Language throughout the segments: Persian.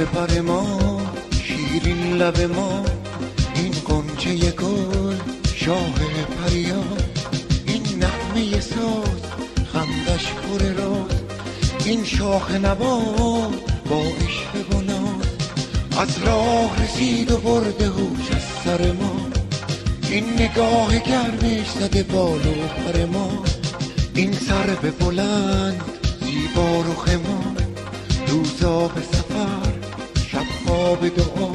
دلبر ما، شیرین لب ما، این غنچه گل شاه پریا، این نغمه ساز خندش پر راز، این شاخ نبات با عشق و ناز، از راه رسید و برده هوش از سر ما، این نگاه گرمش زده بال و پر ما، این سرو بلند زیبا رخ ما، روزا به سفر شبها به دعا.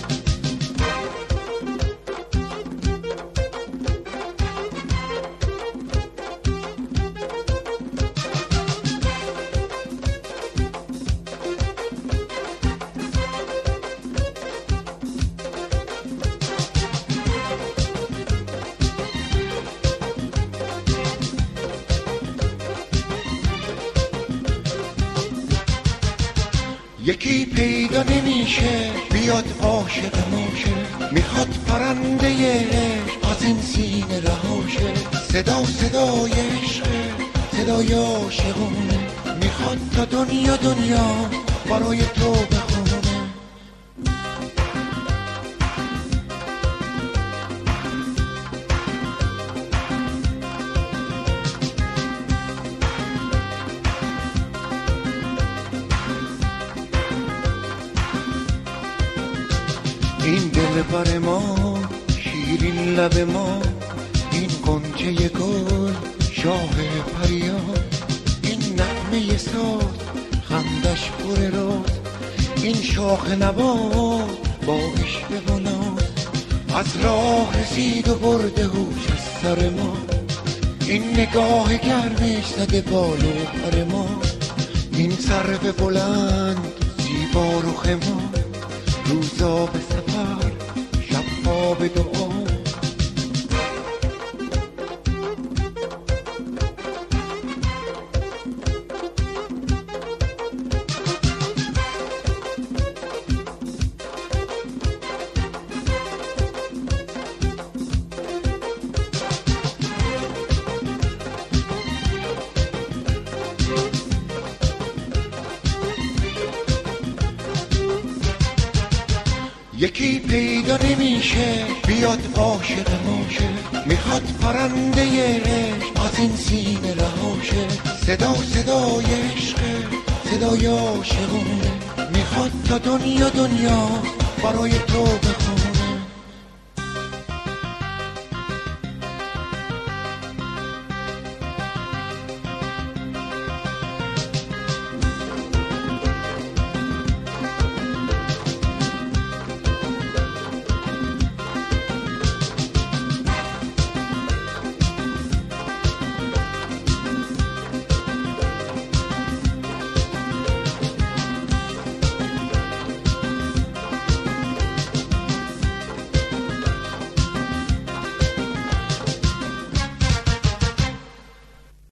یکی پیدا نمیشه بیاد عاشق ماشه، میخواد پرنده عشق از این سینه رهاشه، صدا صدای عشقه، صدای عاشقونه، میخواد تا دنیا برای تو بخونه. این دلبر ما، شیرین لب ما، این غنچه گل شاه پریا، این نغمه ساز خندش پر راز، این شاخ نبات با عشق و ناز، از راه رسید و برده هوش از سر ما، این نگاه گرمش زده بال و پر ما، این سرو بلند زیبا رخ ما، روزا به سفر شبها به دعا. یکی پیدا نمیشه بیاد عاشق ماشه، میخواد پرنده عشق از این سینه رهاشه، صدا صدای عشقه، صدای عاشقونه، میخواد تا دنیا برای تو بخونه.